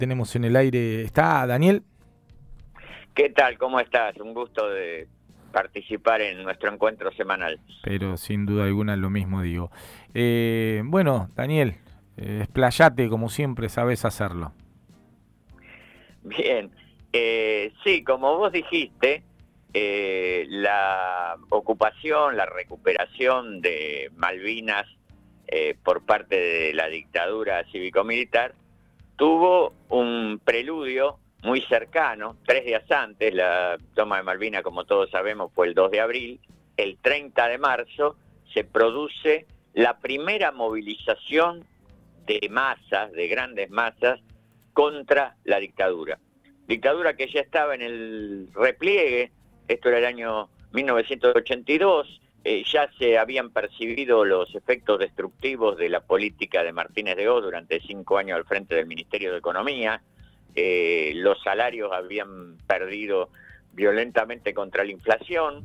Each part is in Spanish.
tenemos en el aire. ¿Está Daniel? ¿Qué tal? ¿Cómo estás? Un gusto de participar en nuestro encuentro semanal. Pero sin duda alguna lo mismo digo. Bueno, Daniel, explayate como siempre sabes hacerlo. Bien, sí, como vos dijiste, la ocupación, la recuperación de Malvinas por parte de la dictadura cívico-militar tuvo un preludio muy cercano, 3 días antes. La toma de Malvinas, como todos sabemos, fue el 2 de abril. El 30 de marzo se produce la primera movilización de masas, de grandes masas, contra la dictadura. Dictadura que ya estaba en el repliegue. Esto era el año 1982, ya se habían percibido los efectos destructivos de la política de Martínez de Hoz durante 5 años al frente del Ministerio de Economía. Los salarios habían perdido violentamente contra la inflación.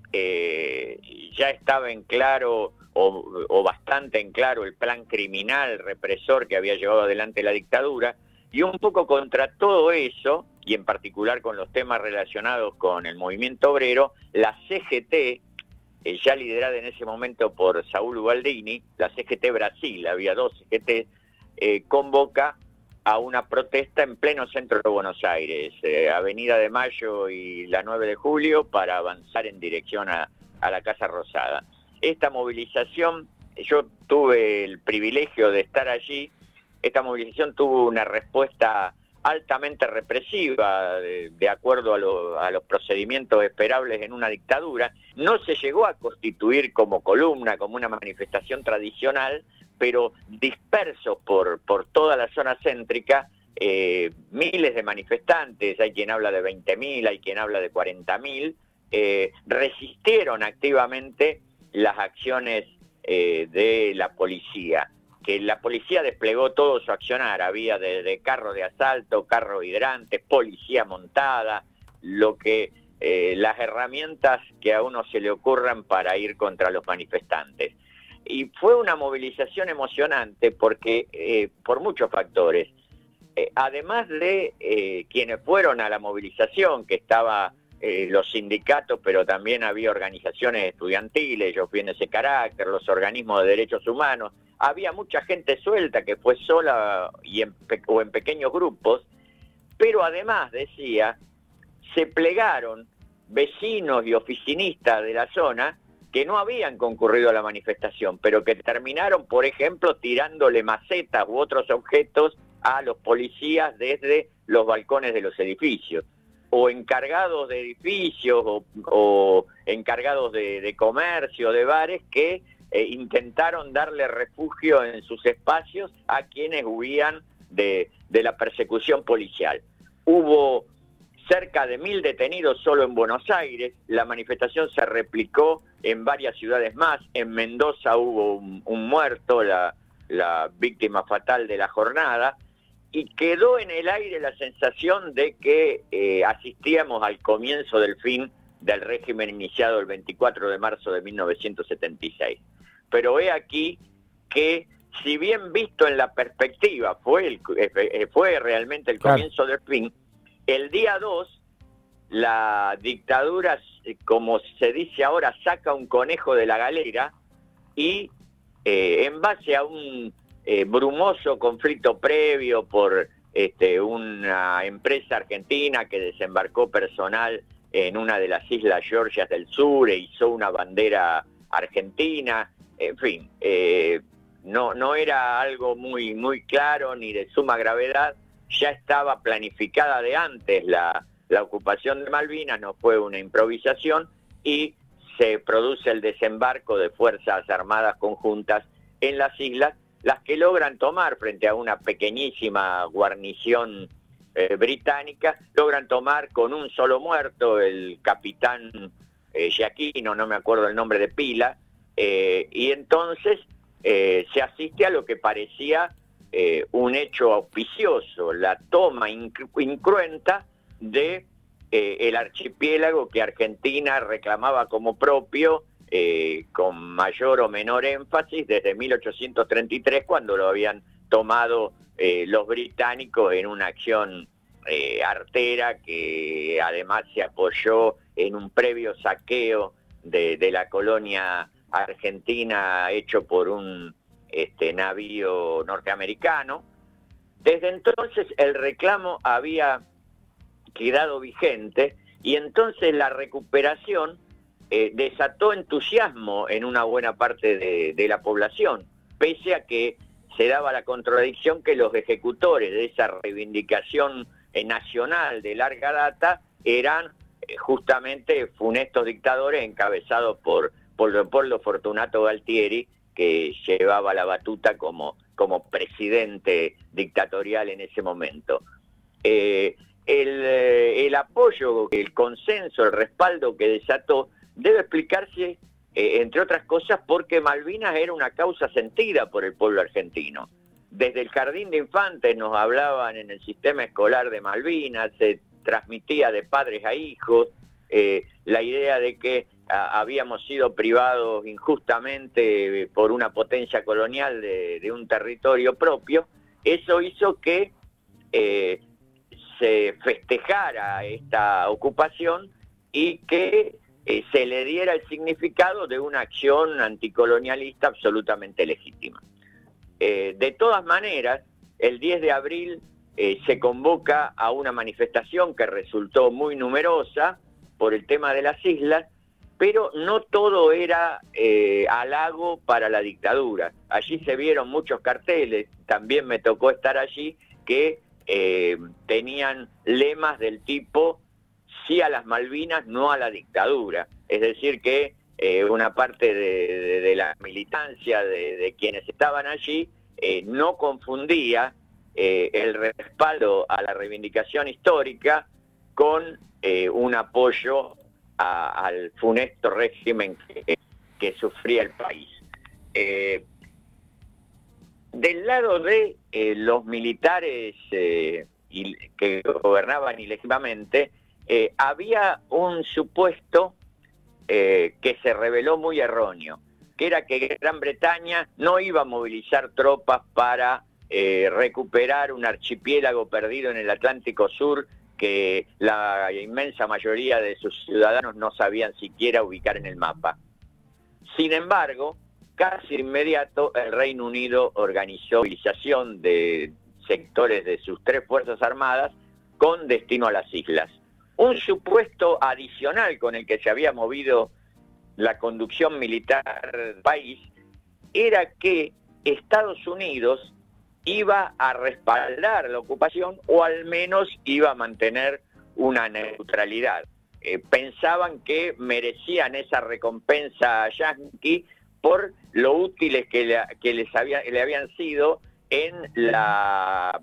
Ya estaba en claro, o bastante en claro, el plan criminal represor que había llevado adelante la dictadura. Y un poco contra todo eso, y en particular con los temas relacionados con el movimiento obrero, la CGT, ya liderada en ese momento por Saúl Ubaldini, la CGT Brasil, había 2 CGT, convoca a una protesta en pleno centro de Buenos Aires, Avenida de Mayo y la 9 de Julio, para avanzar en dirección a la Casa Rosada. Esta movilización, yo tuve el privilegio de estar allí. Esta movilización tuvo una respuesta altamente represiva, de acuerdo a los procedimientos esperables en una dictadura. No se llegó a constituir como columna, como una manifestación tradicional, pero dispersos por toda la zona céntrica, miles de manifestantes, hay quien habla de 20.000, hay quien habla de 40.000, resistieron activamente las acciones de la policía, que la policía desplegó todo su accionar. Había de carro de asalto, carro hidrantes, policía montada, las herramientas que a uno se le ocurran para ir contra los manifestantes. Y fue una movilización emocionante porque por muchos factores. Además de quienes fueron a la movilización, que estaba los sindicatos, pero también había organizaciones estudiantiles, yo fui en ese carácter, los organismos de derechos humanos. Había mucha gente suelta que fue sola o en pequeños grupos, pero además, decía, se plegaron vecinos y oficinistas de la zona que no habían concurrido a la manifestación, pero que terminaron, por ejemplo, tirándole macetas u otros objetos a los policías desde los balcones de los edificios, o encargados de edificios, o encargados de comercio, de bares, que intentaron darle refugio en sus espacios a quienes huían de la persecución policial. Hubo cerca de 1.000 detenidos solo en Buenos Aires. La manifestación se replicó en varias ciudades más. En Mendoza hubo un muerto, la víctima fatal de la jornada, y quedó en el aire la sensación de que asistíamos al comienzo del fin del régimen iniciado el 24 de marzo de 1976. Pero he aquí que, si bien visto en la perspectiva fue realmente el comienzo del fin, el día 2 la dictadura, como se dice ahora, saca un conejo de la galera y en base a un brumoso conflicto previo por una empresa argentina que desembarcó personal en una de las islas Georgias del Sur e hizo una bandera argentina. En fin, no era algo muy claro ni de suma gravedad. Ya estaba planificada de antes la ocupación de Malvinas, no fue una improvisación, y se produce el desembarco de Fuerzas Armadas Conjuntas en las islas, las que logran tomar frente a una pequeñísima guarnición británica, logran tomar con un solo muerto, el capitán Giaquino, no me acuerdo el nombre de pila, y entonces se asiste a lo que parecía un hecho auspicioso, la toma incruenta de el archipiélago que Argentina reclamaba como propio, con mayor o menor énfasis desde 1833, cuando lo habían tomado los británicos en una acción artera que además se apoyó en un previo saqueo de la colonia argentina hecho por un navío norteamericano. Desde entonces el reclamo había quedado vigente y entonces la recuperación desató entusiasmo en una buena parte de la población, pese a que se daba la contradicción que los ejecutores de esa reivindicación nacional de larga data eran justamente funestos dictadores encabezados por Leopoldo Fortunato Galtieri, que llevaba la batuta como presidente dictatorial en ese momento. El apoyo, el consenso, el respaldo que desató debe explicarse, entre otras cosas, porque Malvinas era una causa sentida por el pueblo argentino. Desde el jardín de infantes nos hablaban en el sistema escolar de Malvinas, se transmitía de padres a hijos, la idea de que habíamos sido privados injustamente por una potencia colonial de un territorio propio. Eso hizo que se festejara esta ocupación y que se le diera el significado de una acción anticolonialista absolutamente legítima. De todas maneras, el 10 de abril se convoca a una manifestación que resultó muy numerosa por el tema de las islas, pero no todo era halago para la dictadura. Allí se vieron muchos carteles, también me tocó estar allí, que tenían lemas del tipo sí a las Malvinas, no a la dictadura. Es decir que una parte de la militancia de quienes estaban allí no confundía el respaldo a la reivindicación histórica con un apoyo al funesto régimen que sufría el país. Del lado de los militares que gobernaban ilegítimamente, había un supuesto que se reveló muy erróneo, que era que Gran Bretaña no iba a movilizar tropas para recuperar un archipiélago perdido en el Atlántico Sur que la inmensa mayoría de sus ciudadanos no sabían siquiera ubicar en el mapa. Sin embargo, casi inmediato el Reino Unido organizó movilización de sectores de sus 3 fuerzas armadas con destino a las islas. Un supuesto adicional con el que se había movido la conducción militar del país era que Estados Unidos iba a respaldar la ocupación o al menos iba a mantener una neutralidad. Pensaban que merecían esa recompensa yanqui por lo útiles que le habían sido en la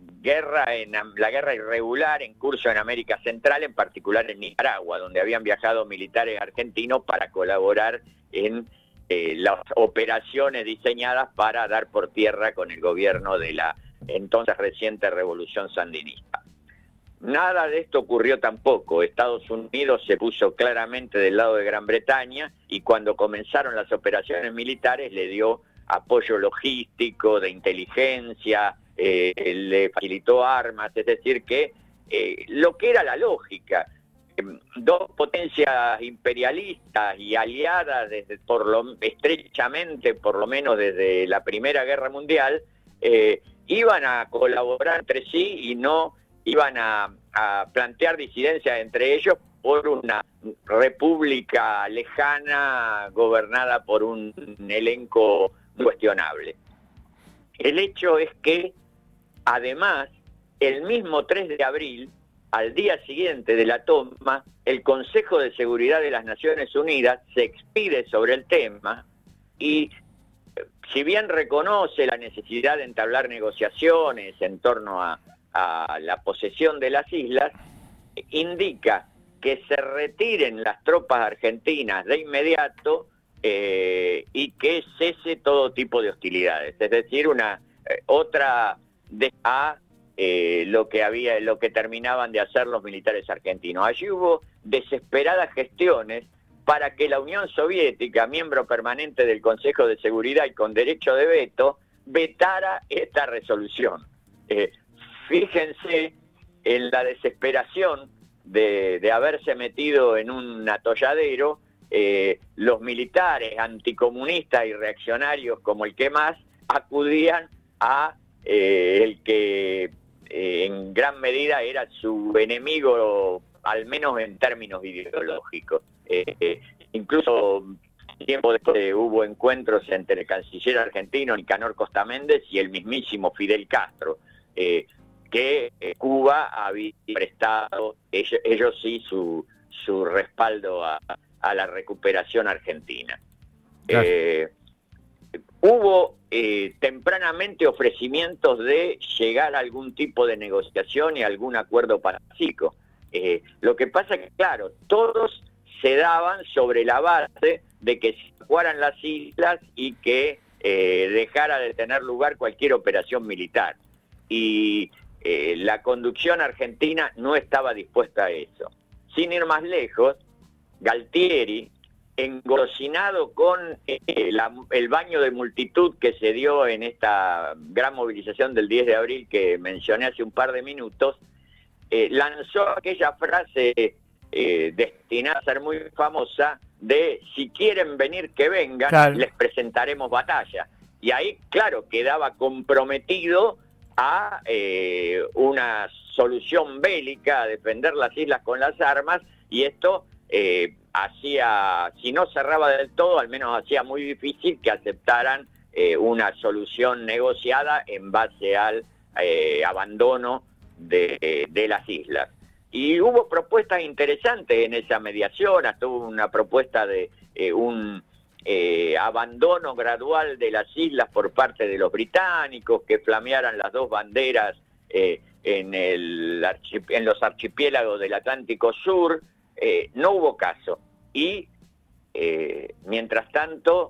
guerra irregular en curso en América Central, en particular en Nicaragua, donde habían viajado militares argentinos para colaborar en las operaciones diseñadas para dar por tierra con el gobierno de la entonces reciente revolución sandinista. Nada de esto ocurrió tampoco. Estados Unidos se puso claramente del lado de Gran Bretaña y cuando comenzaron las operaciones militares le dio apoyo logístico, de inteligencia, le facilitó armas, es decir que lo que era la lógica, 2 potencias imperialistas y aliadas estrechamente, por lo menos desde la Primera Guerra Mundial, iban a colaborar entre sí y no iban a plantear disidencias entre ellos por una república lejana gobernada por un elenco cuestionable. El hecho es que, además, el mismo 3 de abril, al día siguiente de la toma, el Consejo de Seguridad de las Naciones Unidas se expide sobre el tema y, si bien reconoce la necesidad de entablar negociaciones en torno a la posesión de las islas, indica que se retiren las tropas argentinas de inmediato y que cese todo tipo de hostilidades, es decir, otra lo que terminaban de hacer los militares argentinos. Allí hubo desesperadas gestiones para que la Unión Soviética, miembro permanente del Consejo de Seguridad y con derecho de veto, vetara esta resolución. Fíjense en la desesperación de haberse metido en un atolladero. Los militares anticomunistas y reaccionarios como el que más acudían a el que en gran medida era su enemigo, al menos en términos ideológicos. Incluso tiempo después hubo encuentros entre el canciller argentino Nicanor Costa Méndez y el mismísimo Fidel Castro, que Cuba había prestado, ellos sí, su respaldo a la recuperación argentina. Claro. Hubo tempranamente ofrecimientos de llegar a algún tipo de negociación y algún acuerdo pacífico. Lo que pasa es que, claro, todos se daban sobre la base de que se evacuaran las islas y que dejara de tener lugar cualquier operación militar. Y la conducción argentina no estaba dispuesta a eso. Sin ir más lejos, Galtieri, engolosinado con el baño de multitud que se dio en esta gran movilización del 10 de abril que mencioné hace un par de minutos, lanzó aquella frase destinada a ser muy famosa de si quieren venir que vengan, claro, les presentaremos batalla. Y ahí, claro, quedaba comprometido a una solución bélica, a defender las islas con las armas, y esto hacía, si no cerraba del todo, al menos hacía muy difícil que aceptaran una solución negociada en base al abandono de las islas. Y hubo propuestas interesantes en esa mediación, hasta hubo una propuesta de un abandono gradual de las islas por parte de los británicos, que flamearan las dos banderas en los archipiélagos del Atlántico Sur. No hubo caso. Y mientras tanto,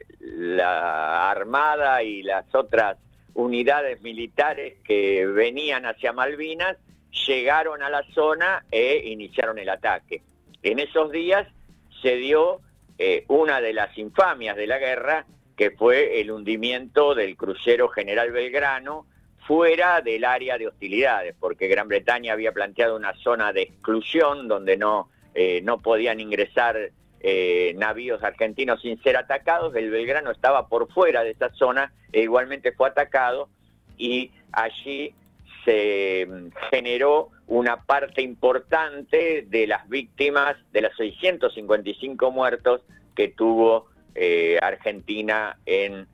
la Armada y las otras unidades militares que venían hacia Malvinas llegaron a la zona e iniciaron el ataque. En esos días se dio una de las infamias de la guerra, que fue el hundimiento del crucero General Belgrano fuera del área de hostilidades, porque Gran Bretaña había planteado una zona de exclusión donde no podían ingresar navíos argentinos sin ser atacados. El Belgrano estaba por fuera de esa zona e igualmente fue atacado, y allí se generó una parte importante de las víctimas, de los 655 muertos que tuvo Argentina en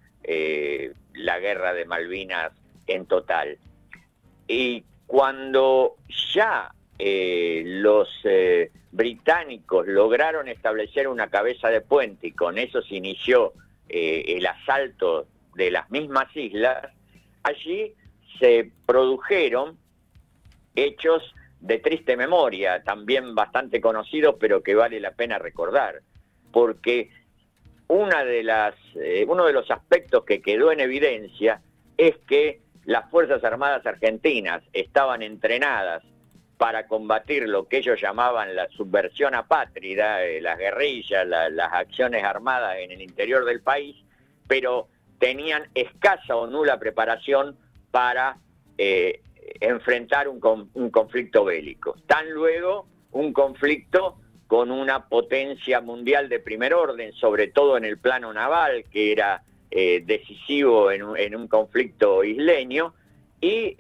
la guerra de Malvinas en total. Y cuando ya los británicos lograron establecer una cabeza de puente y con eso se inició el asalto de las mismas islas, allí se produjeron hechos de triste memoria, también bastante conocidos, pero que vale la pena recordar, porque uno de los aspectos que quedó en evidencia es que las Fuerzas Armadas argentinas estaban entrenadas para combatir lo que ellos llamaban la subversión apátrida, las guerrillas, las acciones armadas en el interior del país, pero tenían escasa o nula preparación para enfrentar un conflicto bélico. Tan luego un conflicto con una potencia mundial de primer orden, sobre todo en el plano naval, que era decisivo en un conflicto isleño, y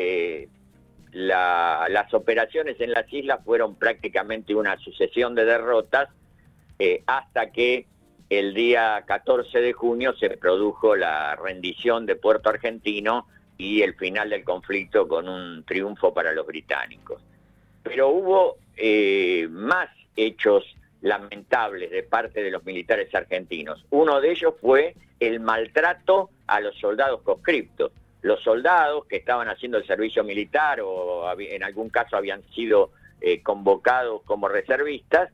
las operaciones en las islas fueron prácticamente una sucesión de derrotas hasta que el día 14 de junio se produjo la rendición de Puerto Argentino y el final del conflicto con un triunfo para los británicos. Pero hubo más hechos lamentables de parte de los militares argentinos. Uno de ellos fue el maltrato a los soldados conscriptos. Los soldados que estaban haciendo el servicio militar o en algún caso habían sido convocados como reservistas,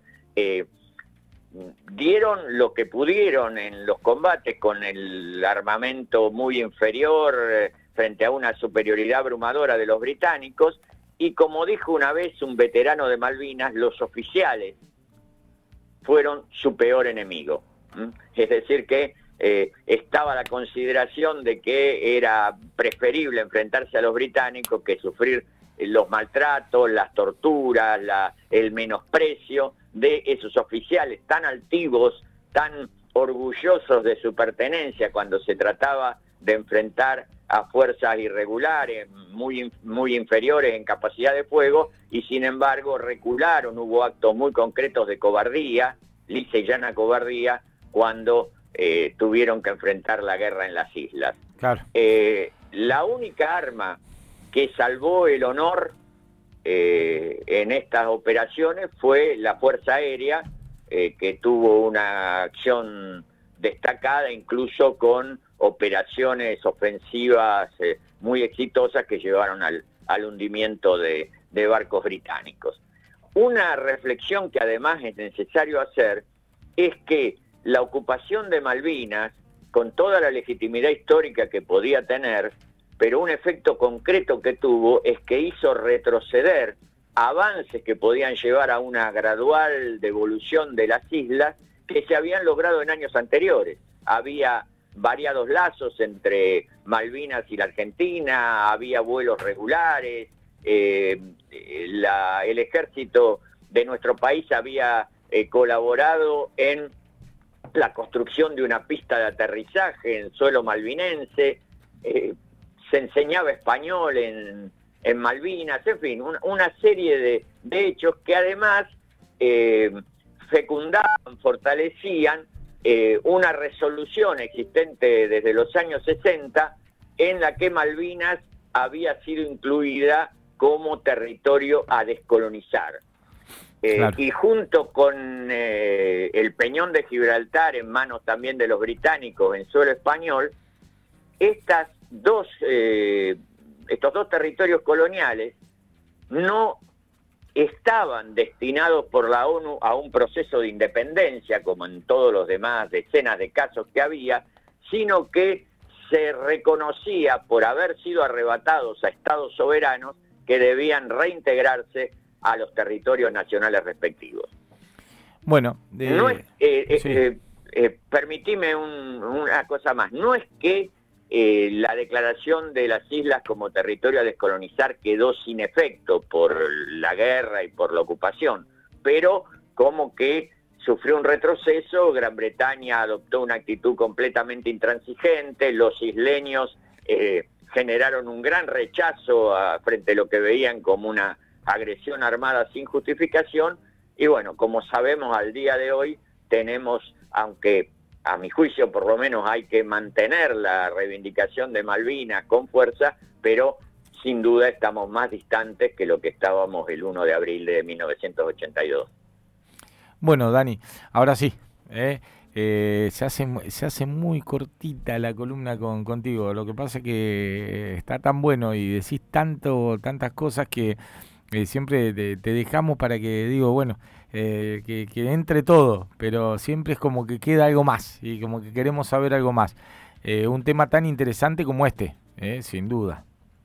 dieron lo que pudieron en los combates con el armamento muy inferior frente a una superioridad abrumadora de los británicos, y como dijo una vez un veterano de Malvinas, los oficiales fueron su peor enemigo. Es decir que estaba la consideración de que era preferible enfrentarse a los británicos que sufrir los maltratos, las torturas, el menosprecio de esos oficiales tan altivos, tan orgullosos de su pertenencia cuando se trataba de enfrentar a fuerzas irregulares, muy inferiores en capacidad de fuego, y sin embargo recularon. Hubo actos muy concretos de cobardía, lisa y llana cobardía, cuando tuvieron que enfrentar la guerra en las islas. Claro. La única arma que salvó el honor en estas operaciones fue la Fuerza Aérea, que tuvo una acción destacada, incluso con operaciones ofensivas muy exitosas que llevaron al hundimiento de barcos británicos. Una reflexión que además es necesario hacer es que la ocupación de Malvinas, con toda la legitimidad histórica que podía tener, pero un efecto concreto que tuvo es que hizo retroceder avances que podían llevar a una gradual devolución de las islas que se habían logrado en años anteriores. Había variados lazos entre Malvinas y la Argentina, había vuelos regulares, el ejército de nuestro país había colaborado en la construcción de una pista de aterrizaje en suelo malvinense, se enseñaba español en Malvinas, en fin, una serie de hechos que además fecundaban, fortalecían una resolución existente desde los años 60 en la que Malvinas había sido incluida como territorio a descolonizar. Claro. Y junto con el Peñón de Gibraltar en manos también de los británicos en suelo español, estos dos territorios coloniales no estaban destinados por la ONU a un proceso de independencia, como en todos los demás decenas de casos que había, sino que se reconocía por haber sido arrebatados a estados soberanos que debían reintegrarse a los territorios nacionales respectivos. Bueno, sí. Permitime una cosa más. No es que la declaración de las islas como territorio a descolonizar quedó sin efecto por la guerra y por la ocupación, pero como que sufrió un retroceso. Gran Bretaña adoptó una actitud completamente intransigente, los isleños generaron un gran rechazo frente a lo que veían como una agresión armada sin justificación, y bueno, como sabemos al día de hoy tenemos, aunque a mi juicio por lo menos hay que mantener la reivindicación de Malvinas con fuerza, pero sin duda estamos más distantes que lo que estábamos el 1 de abril de 1982. Bueno, Dani, ahora sí, se hace muy cortita la columna contigo. Lo que pasa es que está tan bueno y decís tantas cosas que siempre te dejamos para que, digo, bueno, que entre todo, pero siempre es como que queda algo más y como que queremos saber algo más. Un tema tan interesante como este, sin duda.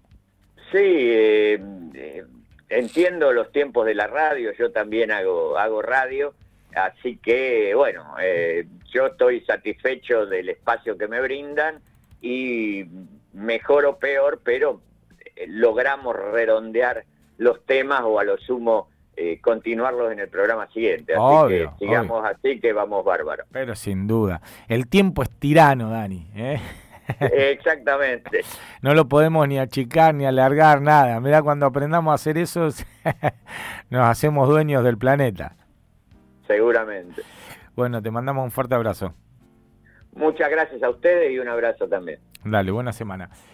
Sí, entiendo los tiempos de la radio, yo también hago radio, así que, bueno, yo estoy satisfecho del espacio que me brindan y mejor o peor, pero logramos redondear los temas o a lo sumo continuarlos en el programa siguiente. Así obvio, que sigamos obvio. Así que vamos bárbaro. Pero sin duda. El tiempo es tirano, Dani. Exactamente. No lo podemos ni achicar ni alargar, nada. Mirá, cuando aprendamos a hacer eso, nos hacemos dueños del planeta. Seguramente. Bueno, te mandamos un fuerte abrazo. Muchas gracias a ustedes y un abrazo también. Dale, buena semana.